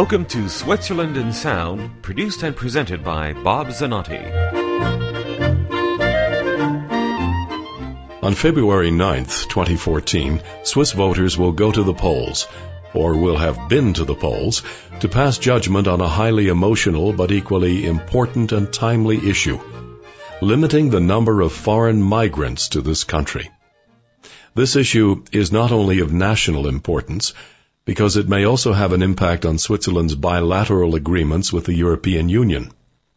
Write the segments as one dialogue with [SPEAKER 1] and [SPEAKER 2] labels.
[SPEAKER 1] Welcome to Switzerland in Sound, produced and presented by Bob Zanotti.
[SPEAKER 2] On February 9th, 2014, Swiss voters will go to the polls, or will have been to the polls, to pass judgment on a highly emotional but equally important and timely issue: limiting the number of foreign migrants to this country. This issue is not only of national importance, because it may also have an impact on Switzerland's bilateral agreements with the European Union.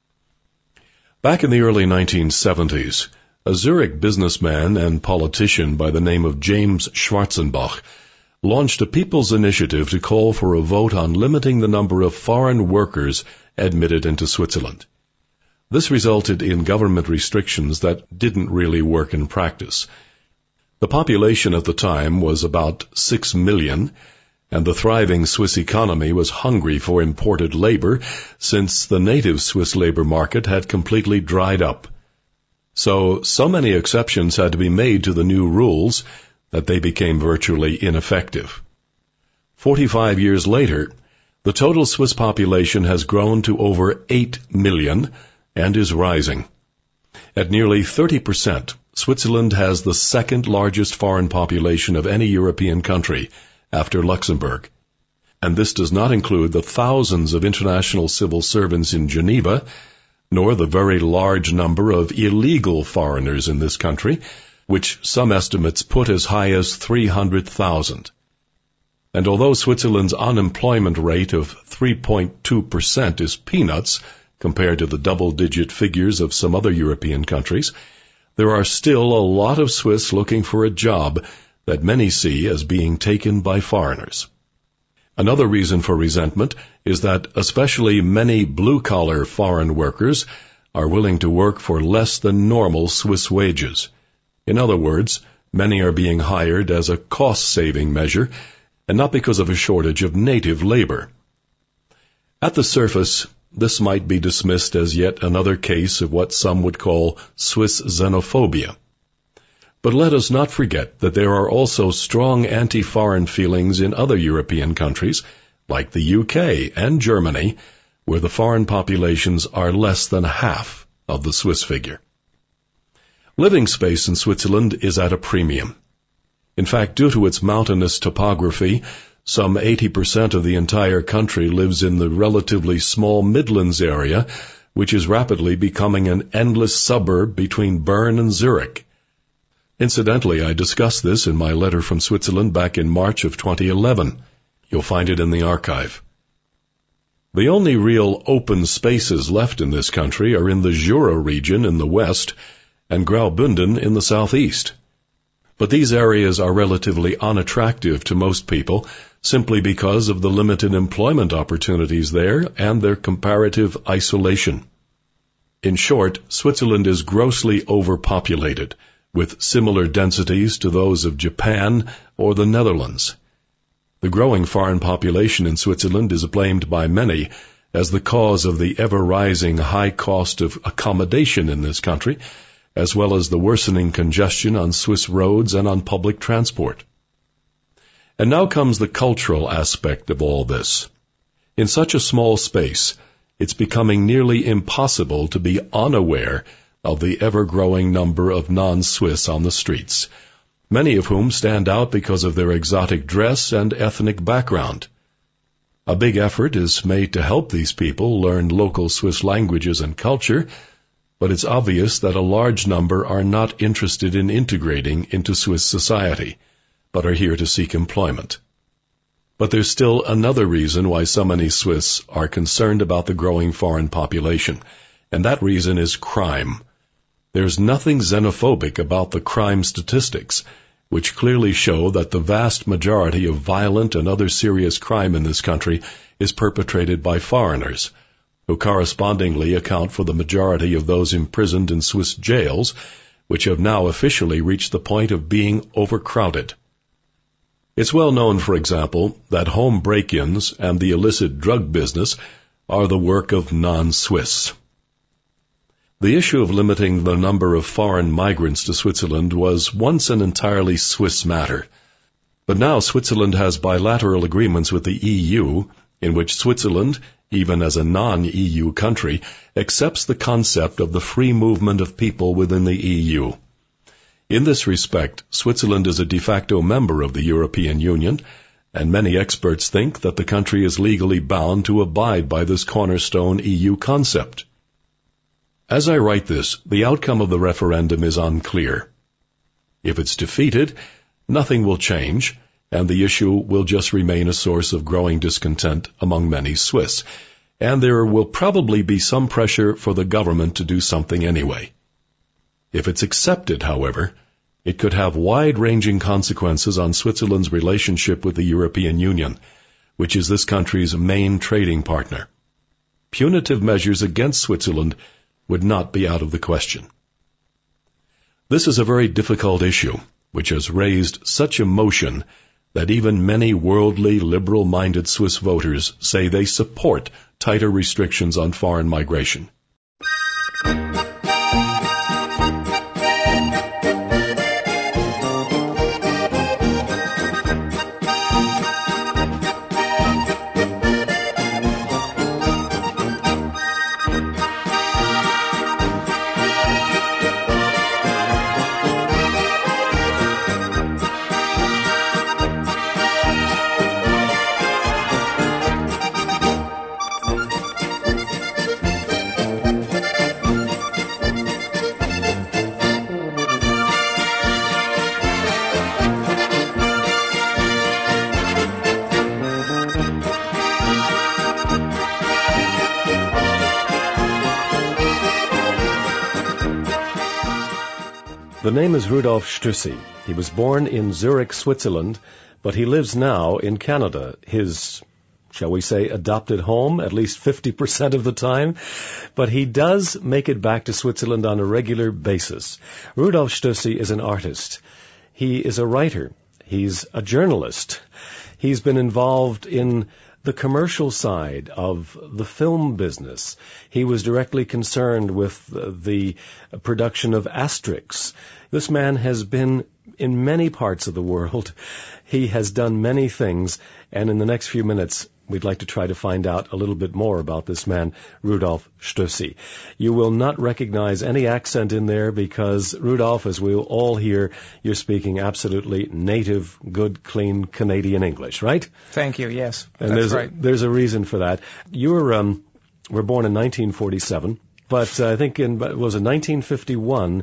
[SPEAKER 2] Back in the early 1970s, a Zurich businessman and politician by the name of James Schwarzenbach launched a people's initiative to call for a vote on limiting the number of foreign workers admitted into Switzerland. This resulted in government restrictions that didn't really work in practice. The population at the time was about 6 million, and the thriving Swiss economy was hungry for imported labor, since the native Swiss labor market had completely dried up. So many exceptions had to be made to the new rules that they became virtually ineffective. 45 years later, the total Swiss population has grown to over 8 million and is rising. At nearly 30%, Switzerland has the second largest foreign population of any European country, after Luxembourg. And this does not include the thousands of international civil servants in Geneva, nor the very large number of illegal foreigners in this country, which some estimates put as high as 300,000. And although Switzerland's unemployment rate of 3.2% is peanuts compared to the double-digit figures of some other European countries, there are still a lot of Swiss looking for a job that many see as being taken by foreigners. Another reason for resentment is that especially many blue-collar foreign workers are willing to work for less than normal Swiss wages. In other words, many are being hired as a cost-saving measure and not because of a shortage of native labor. At the surface, this might be dismissed as yet another case of what some would call Swiss xenophobia. But let us not forget that there are also strong anti-foreign feelings in other European countries, like the UK and Germany, where the foreign populations are less than half of the Swiss figure. Living space in Switzerland is at a premium. In fact, due to its mountainous topography, some 80% of the entire country lives in the relatively small Midlands area, which is rapidly becoming an endless suburb between Bern and Zurich. Incidentally, I discussed this in my letter from Switzerland back in March of 2011. You'll find it in the archive. The only real open spaces left in this country are in the Jura region in the west and Graubünden in the southeast. But these areas are relatively unattractive to most people simply because of the limited employment opportunities there and their comparative isolation. In short, Switzerland is grossly overpopulated, with similar densities to those of Japan or the Netherlands. The growing foreign population in Switzerland is blamed by many as the cause of the ever-rising high cost of accommodation in this country, as well as the worsening congestion on Swiss roads and on public transport. And now comes the cultural aspect of all this. In such a small space, it's becoming nearly impossible to be unaware of the ever-growing number of non-Swiss on the streets, many of whom stand out because of their exotic dress and ethnic background. A big effort is made to help these people learn local Swiss languages and culture, but it's obvious that a large number are not interested in integrating into Swiss society, but are here to seek employment. But there's still another reason why so many Swiss are concerned about the growing foreign population, and that reason is crime. There's nothing xenophobic about the crime statistics, which clearly show that the vast majority of violent and other serious crime in this country is perpetrated by foreigners, who correspondingly account for the majority of those imprisoned in Swiss jails, which have now officially reached the point of being overcrowded. It's well known, for example, that home break-ins and the illicit drug business are the work of non-Swiss. The issue of limiting the number of foreign migrants to Switzerland was once an entirely Swiss matter. But now Switzerland has bilateral agreements with the EU in which Switzerland, even as a non-EU country, accepts the concept of the free movement of people within the EU. In this respect, Switzerland is a de facto member of the European Union, and many experts think that the country is legally bound to abide by this cornerstone EU concept. As I write this, the outcome of the referendum is unclear. If it's defeated, nothing will change, and the issue will just remain a source of growing discontent among many Swiss, and there will probably be some pressure for the government to do something anyway. If it's accepted, however, it could have wide-ranging consequences on Switzerland's relationship with the European Union, which is this country's main trading partner. Punitive measures against Switzerland would not be out of the question. This is a very difficult issue, which has raised such emotion that even many worldly, liberal-minded Swiss voters say they support tighter restrictions on foreign migration. The name is Rudolf Stüssy. He was born in Zurich, Switzerland, but he lives now in Canada, his, shall we say, adopted home, at least 50% of the time. But he does make it back to Switzerland on a regular basis. Rudolf Stüssy is an artist. He is a writer. He's a journalist. He's been involved in the commercial side of the film business. He was directly concerned with the production of Asterix. This man has been in many parts of the world. He has done many things, and in the next few minutes, we'd like to try to find out a little bit more about this man, Rudolf Stüssy. You will not recognize any accent in there because, Rudolf, as we'll all hear, you're speaking absolutely native, good, clean Canadian English, right?
[SPEAKER 3] Thank you, yes.
[SPEAKER 2] And
[SPEAKER 3] that's right.
[SPEAKER 2] There's a reason for that. You were born in 1947, but I think in 1951,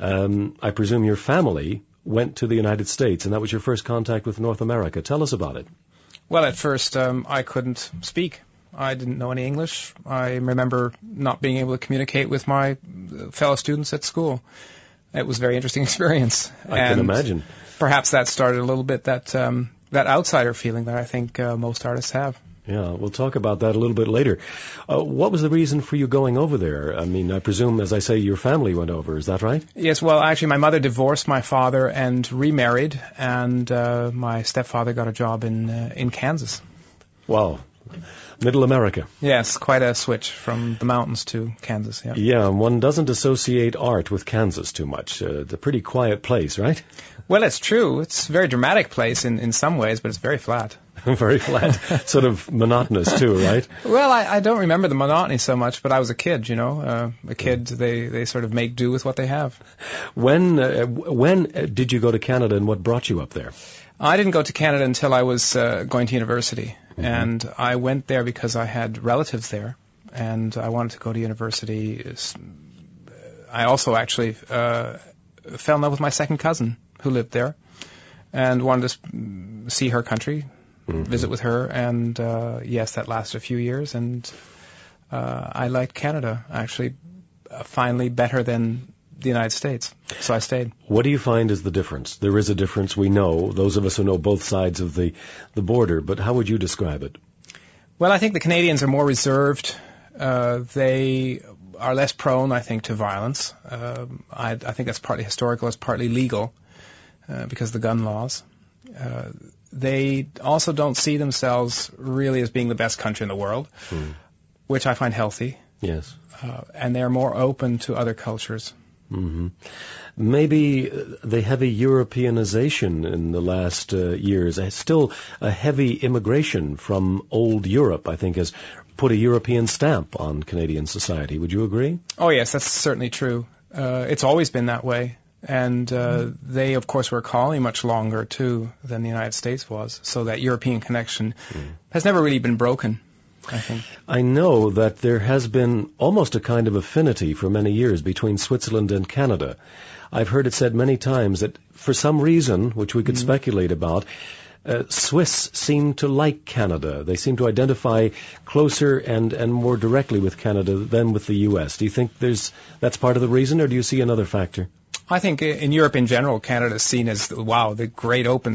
[SPEAKER 2] I presume your family went to the United States, and that was your first contact with North America. Tell us about it.
[SPEAKER 3] Well, at first, I couldn't speak. I didn't know any English. I remember not being able to communicate with my fellow students at school. It was a very interesting experience.
[SPEAKER 2] I can imagine.
[SPEAKER 3] Perhaps that started a little bit that outsider feeling that I think most artists have.
[SPEAKER 2] Yeah, we'll talk about that a little bit later. What was the reason for you going over there? I mean, I presume, as I say, your family went over. Is that right?
[SPEAKER 3] Yes, well, actually, my mother divorced my father and remarried, and my stepfather got a job in Kansas.
[SPEAKER 2] Wow. Middle America.
[SPEAKER 3] Yes, quite a switch from the mountains to Kansas, yeah.
[SPEAKER 2] Yeah, one doesn't associate art with Kansas too much. It's a pretty quiet place, right?
[SPEAKER 3] Well, it's true. It's a very dramatic place in some ways, but it's very flat.
[SPEAKER 2] Very flat. Sort of monotonous, too, right?
[SPEAKER 3] Well, I don't remember the monotony so much, but I was a kid, you know. A kid, they sort of make do with what they have.
[SPEAKER 2] When did you go to Canada, and what brought you up there?
[SPEAKER 3] I didn't go to Canada until I was going to university. Mm-hmm. And I went there because I had relatives there, and I wanted to go to university. I also actually fell in love with my second cousin who lived there and wanted to see her country, mm-hmm. visit with her, and yes, that lasted a few years, and I liked Canada, actually, finally better than the United States, so I stayed.
[SPEAKER 2] What do you find is the difference? There is a difference, we know, those of us who know both sides of the border, but how would you describe it?
[SPEAKER 3] Well, I think the Canadians are more reserved. They are less prone, I think, to violence. I think that's partly historical, it's partly legal, because of the gun laws. They also don't see themselves really as being the best country in the world, which I find healthy.
[SPEAKER 2] Yes.
[SPEAKER 3] And they're more open to other cultures.
[SPEAKER 2] Mm-hmm. Maybe the heavy Europeanization in the last years, still a heavy immigration from old Europe, I think, has put a European stamp on Canadian society. Would you agree?
[SPEAKER 3] Oh, yes, that's certainly true. It's always been that way. And they, of course, were a colony much longer, too, than the United States was. So that European connection has never really been broken, I think.
[SPEAKER 2] I know that there has been almost a kind of affinity for many years between Switzerland and Canada. I've heard it said many times that for some reason, which we could speculate about, Swiss seem to like Canada. They seem to identify closer and more directly with Canada than with the U.S. Do you think that's part of the reason, or do you see another factor?
[SPEAKER 3] I think in Europe in general, Canada is seen as, wow, the great open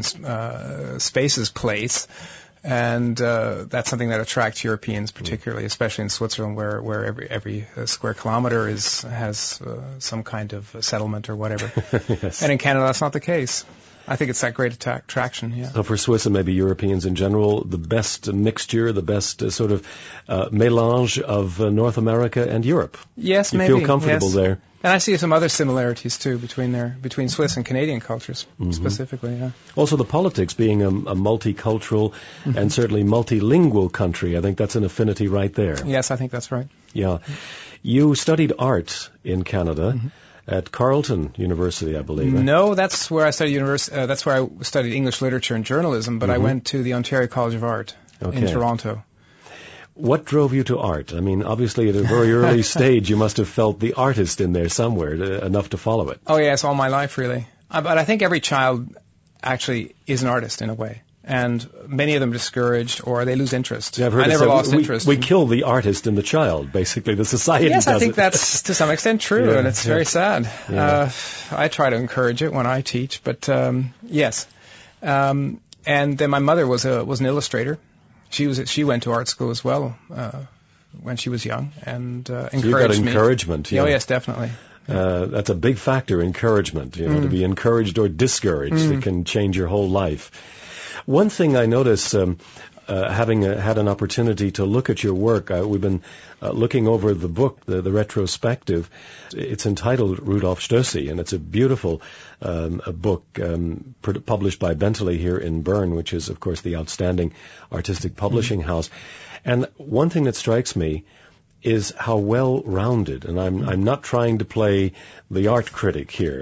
[SPEAKER 3] spaces place. And that's something that attracts Europeans particularly, especially in Switzerland, where every square kilometer has some kind of settlement or whatever.
[SPEAKER 2] Yes.
[SPEAKER 3] And in Canada, that's not the case. I think it's that great attraction, yeah.
[SPEAKER 2] So for Swiss and maybe Europeans in general, the best mixture, the best sort of mélange of North America and Europe.
[SPEAKER 3] Yes,
[SPEAKER 2] you
[SPEAKER 3] maybe.
[SPEAKER 2] You feel comfortable there.
[SPEAKER 3] And I see some other similarities, too, between Swiss and Canadian cultures, specifically, yeah.
[SPEAKER 2] Also, the politics being a multicultural and certainly multilingual country, I think that's an affinity right there.
[SPEAKER 3] Yes, I think that's right.
[SPEAKER 2] Yeah. You studied art in Canada at Carleton University, I believe. Right?
[SPEAKER 3] No, that's where I studied that's where I studied English literature and journalism, but I went to the Ontario College of Art in Toronto.
[SPEAKER 2] What drove you to art? I mean, obviously at a very early stage you must have felt the artist in there somewhere, enough to follow it.
[SPEAKER 3] Oh, yes, all my life, really. But I think every child actually is an artist in a way. And many of them discouraged or they lose interest.
[SPEAKER 2] Yeah,
[SPEAKER 3] I never lost interest.
[SPEAKER 2] We kill the artist in the child, basically. The society
[SPEAKER 3] does it.
[SPEAKER 2] Yes,
[SPEAKER 3] I think that's to some extent true, and it's very sad.
[SPEAKER 2] Yeah.
[SPEAKER 3] I try to encourage it when I teach, but yes. And then my mother was an illustrator. She went to art school as well when she was young, and encouraged me.
[SPEAKER 2] You got encouragement.
[SPEAKER 3] Yeah. Oh, yes, definitely.
[SPEAKER 2] That's a big factor, encouragement. To be encouraged or discouraged, it can change your whole life. One thing I notice, having had an opportunity to look at your work, we've been looking over the book, the retrospective. It's entitled Rudolf Stössy, and it's a beautiful a book published by Bentley here in Bern, which is, of course, the outstanding artistic publishing house. And one thing that strikes me is how well-rounded, and I'm not trying to play the art critic here.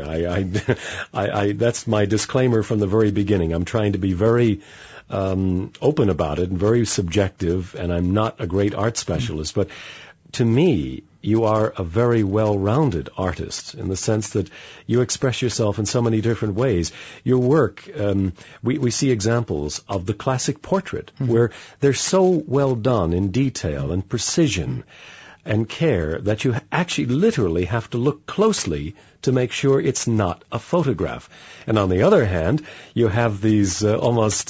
[SPEAKER 2] I that's my disclaimer from the very beginning. I'm trying to be very open about it and very subjective, and I'm not a great art specialist. But to me, you are a very well-rounded artist in the sense that you express yourself in so many different ways. Your work, we see examples of the classic portrait where they're so well done in detail and precision and care that you actually literally have to look closely to make sure it's not a photograph. And on the other hand, you have these almost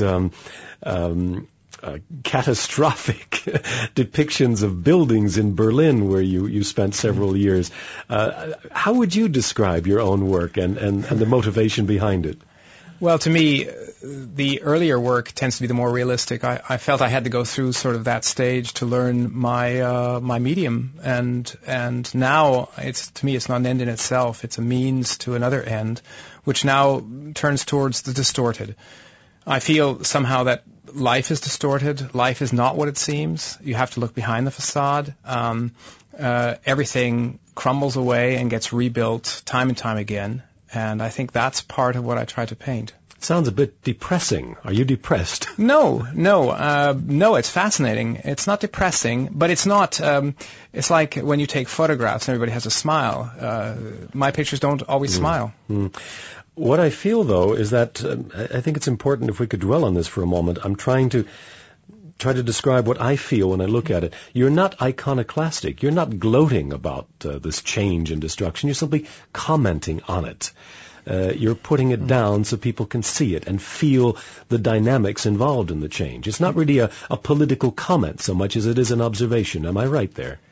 [SPEAKER 2] catastrophic depictions of buildings in Berlin where you spent several years. How would you describe your own work and the motivation behind it?
[SPEAKER 3] Well, to me, the earlier work tends to be the more realistic. I felt I had to go through sort of that stage to learn my medium, and now to me it's not an end in itself. It's a means to another end, which now turns towards the distorted. I feel somehow that life is distorted. Life is not what it seems. You have to look behind the facade. Everything crumbles away and gets rebuilt time and time again. And I think that's part of what I try to paint.
[SPEAKER 2] Sounds a bit depressing. Are you depressed?
[SPEAKER 3] No, it's fascinating. It's not depressing, but it's not, it's like when you take photographs and everybody has a smile. My pictures don't always smile.
[SPEAKER 2] What I feel, though, is that I think it's important if we could dwell on this for a moment. I'm trying to describe what I feel when I look at it. You're not iconoclastic. You're not gloating about this change and destruction. You're simply commenting on it. You're putting it down so people can see it and feel the dynamics involved in the change. It's not really a political comment so much as it is an observation. Am I right there?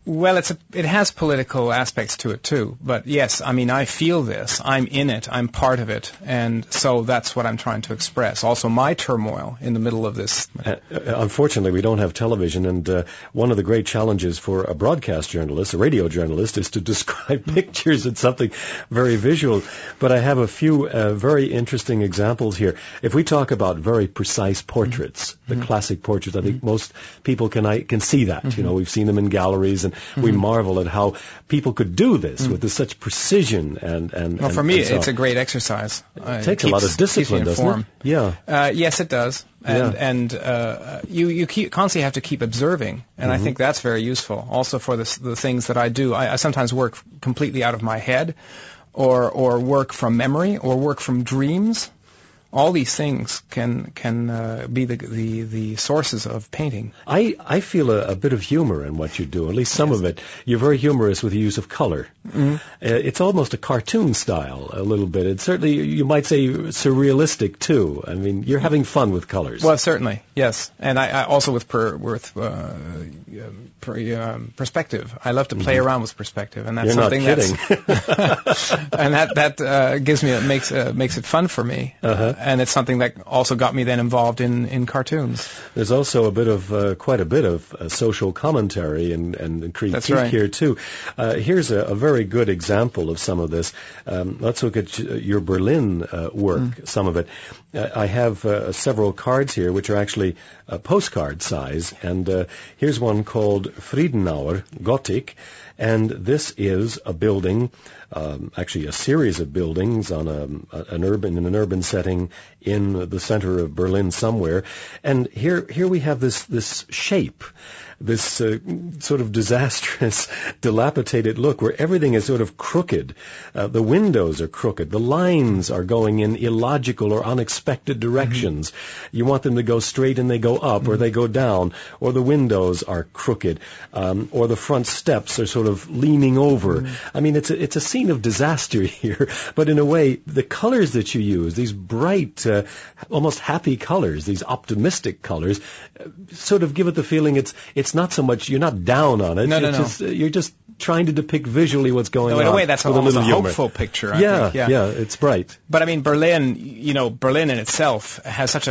[SPEAKER 3] Well, it has political aspects to it too. But yes, I mean, I feel this. I'm in it. I'm part of it, and so that's what I'm trying to express. Also, my turmoil in the middle of this.
[SPEAKER 2] Unfortunately, we don't have television, and one of the great challenges for a broadcast journalist, a radio journalist, is to describe pictures. It's something very visual. But I have a few very interesting examples here. If we talk about very precise portraits, the classic portraits, I think most people can see that. You know, we've seen them in galleries, and we marvel at how people could do this with such precision and
[SPEAKER 3] well, for me,
[SPEAKER 2] and so
[SPEAKER 3] it's a great exercise.
[SPEAKER 2] It takes a lot of discipline, doesn't it? Yeah.
[SPEAKER 3] Yes, it does. And you constantly have to keep observing, and I think that's very useful. Also for the things that I do, I sometimes work completely out of my head, or work from memory, or work from dreams. All these things can be the sources of painting.
[SPEAKER 2] I feel a bit of humor in what you do, at least some of it. You're very humorous with the use of color. It's almost a cartoon style, a little bit. It's certainly, you might say, surrealistic too. I mean, you're having fun with colors.
[SPEAKER 3] Well, certainly, yes. And I also with perspective. I love to play around with perspective, and that's
[SPEAKER 2] you're
[SPEAKER 3] something
[SPEAKER 2] not kidding.
[SPEAKER 3] that's and that gives me makes it fun for me. And it's something that also got me then involved in cartoons.
[SPEAKER 2] There's also a bit of quite a bit of social commentary and critique here too. Here's a very good example of some of this. Let's look at your Berlin work. Some of it. I have several cards here, which are actually postcard size, and here's one called Friedenauer Gothic. And this is a building, actually a series of buildings on an urban setting in the center of Berlin somewhere. And here we have this shape, this sort of disastrous, dilapidated look where everything is sort of crooked. The windows are crooked. The lines are going in illogical or unexpected directions. You want them to go straight and they go up, or they go down, or the windows are crooked, or the front steps are sort of leaning over. I mean, it's a scene of disaster here, but in a way, the colors that you use, these bright, almost happy colors, these optimistic colors, sort of give it the feeling it's not so much, you're not down on it.
[SPEAKER 3] No.
[SPEAKER 2] You're just trying to depict visually what's going on.
[SPEAKER 3] In a way, that's almost a hopeful picture, I think.
[SPEAKER 2] Yeah, it's bright.
[SPEAKER 3] But I mean, Berlin in itself has such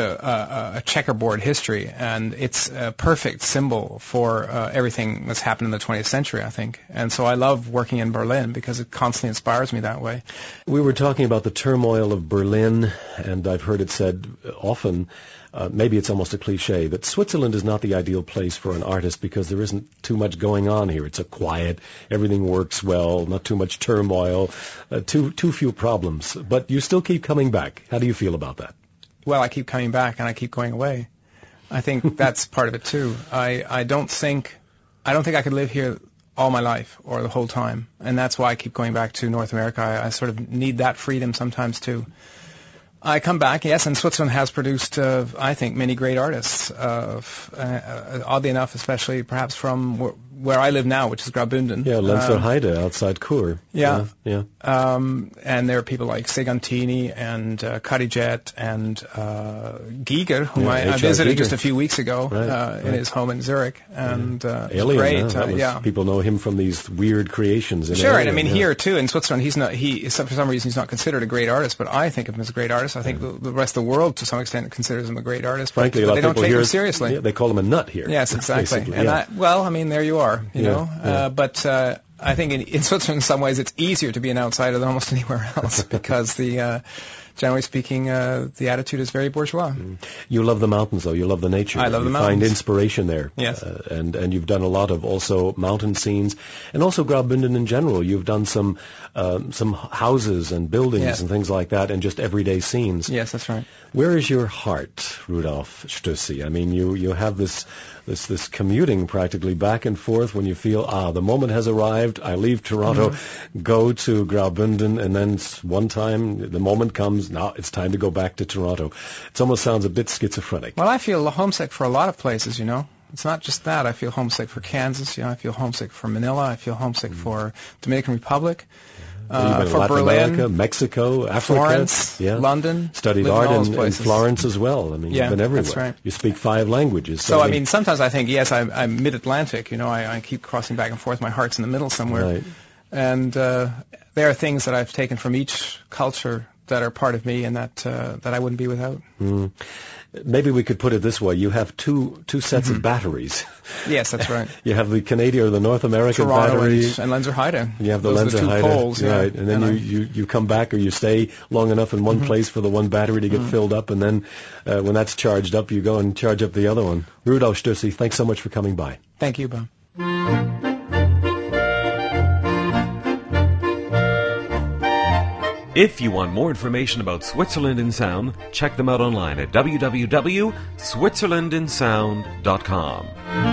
[SPEAKER 3] a checkerboard history, and it's a perfect symbol for everything that's happened in the 20th century, I think. And so I love working in Berlin because it constantly inspires me that way.
[SPEAKER 2] We were talking about the turmoil of Berlin, and I've heard it said often, maybe it's almost a cliche, that Switzerland is not the ideal place for an artist because there isn't too much going on here. It's a quiet, everything works well, not too much turmoil, too few problems. But you still keep coming back. How do you feel about that?
[SPEAKER 3] Well, I keep coming back and I keep going away. I think that's part of it too. I don't think I could live here all my life or the whole time, and that's why I keep going back to North America. I sort of need that freedom sometimes too. I come back, yes, and Switzerland has produced, I think, many great artists. Oddly enough, especially perhaps from where I live now, which is Graubünden.
[SPEAKER 2] Yeah, Lenzerheide, outside Chur.
[SPEAKER 3] Yeah. And there are people like Segantini and Kadijet and Giger, whom I visited just a few weeks ago in his home in Zurich. And
[SPEAKER 2] Alien, great. People know him from these weird creations.
[SPEAKER 3] Sure, Alien, and I mean here too in Switzerland, for some reason he's not considered a great artist, but I think of him as a great artist. I think the rest of the world, to some extent, considers him a great artist.
[SPEAKER 2] Frankly,
[SPEAKER 3] but they don't take him seriously.
[SPEAKER 2] Yeah, they call him a nut here.
[SPEAKER 3] Yes, exactly. And there you are, you know. But I think in Switzerland, in some ways, it's easier to be an outsider than almost anywhere else because generally speaking, the attitude is very bourgeois.
[SPEAKER 2] You love the mountains, though. You love the nature.
[SPEAKER 3] I love the mountains.
[SPEAKER 2] You find inspiration there.
[SPEAKER 3] Yes.
[SPEAKER 2] And you've done a lot of also mountain scenes, and also Graubünden in general. You've done some houses and buildings and things like that, and just everyday scenes.
[SPEAKER 3] Yes, that's right.
[SPEAKER 2] Where is your heart, Rudolf Stüssy? I mean, you have this commuting practically back and forth when you feel, the moment has arrived, I leave Toronto, go to Graubünden, and then one time the moment comes, now it's time to go back to Toronto. It almost sounds a bit schizophrenic.
[SPEAKER 3] Well, I feel homesick for a lot of places, you know. It's not just that. I feel homesick for Kansas, I feel homesick for Manila, I feel homesick for Dominican Republic.
[SPEAKER 2] Even
[SPEAKER 3] for
[SPEAKER 2] Latin
[SPEAKER 3] Berlin,
[SPEAKER 2] America, Mexico, Africa,
[SPEAKER 3] Florence, London.
[SPEAKER 2] Studied
[SPEAKER 3] lived
[SPEAKER 2] art
[SPEAKER 3] all
[SPEAKER 2] in
[SPEAKER 3] those
[SPEAKER 2] Florence as well. I mean,
[SPEAKER 3] Yeah,
[SPEAKER 2] you've been everywhere.
[SPEAKER 3] that's right.
[SPEAKER 2] You speak 5 languages.
[SPEAKER 3] So, I mean, sometimes I think, yes, I'm mid-Atlantic. You know, I keep crossing back and forth. My heart's in the middle somewhere.
[SPEAKER 2] Right.
[SPEAKER 3] And there are things that I've taken from each culture that are part of me and that I wouldn't be without.
[SPEAKER 2] Mm. Maybe we could put it this way. You have two sets of batteries.
[SPEAKER 3] Yes, that's right.
[SPEAKER 2] You have the Canadian or the North American
[SPEAKER 3] Toronto
[SPEAKER 2] battery.
[SPEAKER 3] and Lenzerheide.
[SPEAKER 2] You have the
[SPEAKER 3] Those are the two
[SPEAKER 2] Lenzerheide,
[SPEAKER 3] poles, yeah.
[SPEAKER 2] right? And then you come back or you stay long enough in one place for the one battery to get filled up, and then when that's charged up, you go and charge up the other one. Rudolf Stüssy, thanks so much for coming by.
[SPEAKER 3] Thank you, Bob.
[SPEAKER 1] If you want more information about Switzerland in Sound, check them out online at www.switzerlandinsound.com.